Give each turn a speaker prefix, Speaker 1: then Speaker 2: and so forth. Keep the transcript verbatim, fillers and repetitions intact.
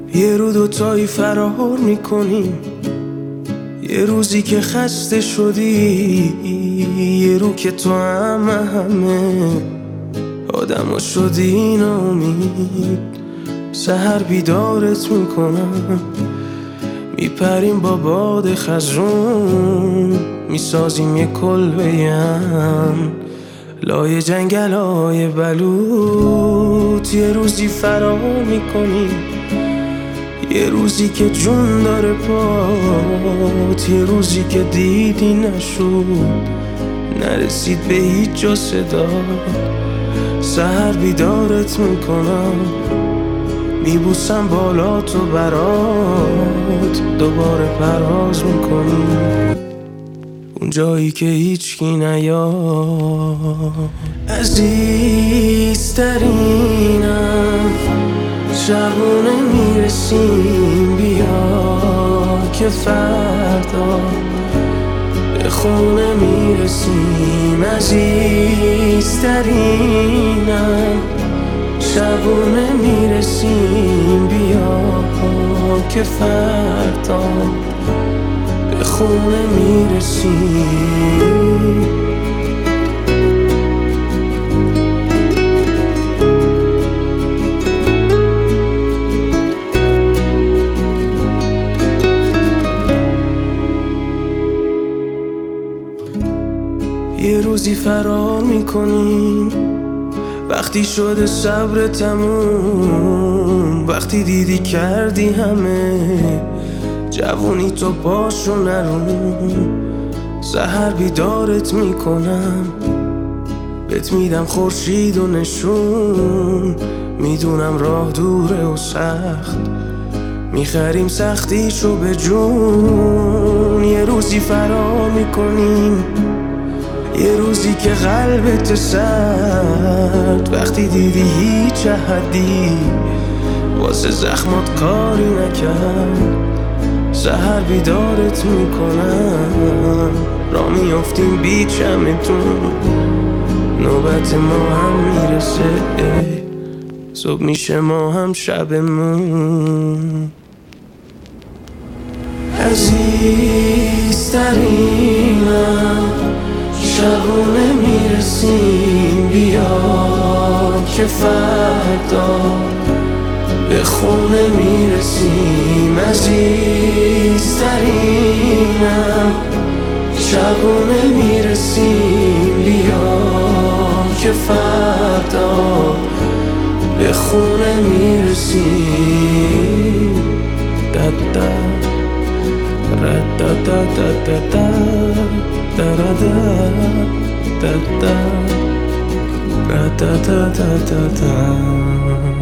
Speaker 1: یه رو دوتایی فرار میکنیم، یه روزی که خسته شدی، یه رو که تو همه همه آدم شدی ناامید. سحر بیدارت میکنم، میپریم با باد خزرون، میسازیم یه کلبه هم لای جنگل های بلوط. یه روزی فرار میکنیم، یه روزی که جون داره پات، یه روزی که دیدی نشد، نرسید به هیچ جا صدا. سحر بیدارت میکنم، میبوسم بالا تو برات، دوباره پرواز میکنیم اون جایی که هیچکی نیاد. عزیزترینم شبونه میرسیم، بیا که فردا به خونه میرسیم. عزیزترینم شبونه میرسیم، بیا که فردا به خونه میرسیم. یه روزی فرار میکنیم، وقتی شده صبر تموم، وقتی دیدی کردی همه جوونی تو پاشو نرون. سحر بیدارت میکنم، بهت میدم خورشید و نشون، میدونم راه دوره و سخت، میخریم سختیشو به جون. یه روزی فرار میکنیم، یه روزی که قلبت سرد، وقتی دیدی هیچ احدی واسه زخمات کاری نکرد. سحر بیدارت میکنم، را میافتیم بی چمتون، نوبت ما هم میرسه، صبح میشه ما هم شبمون. عزیزترینم شبونه میرسیم، بیا که فردا به خونه میرسیم. عزیزترینم شبونه میرسیم، بیا که فردا به خونه میرسیم. دا دا را دا دا دا دا دا da da da da da da da da da da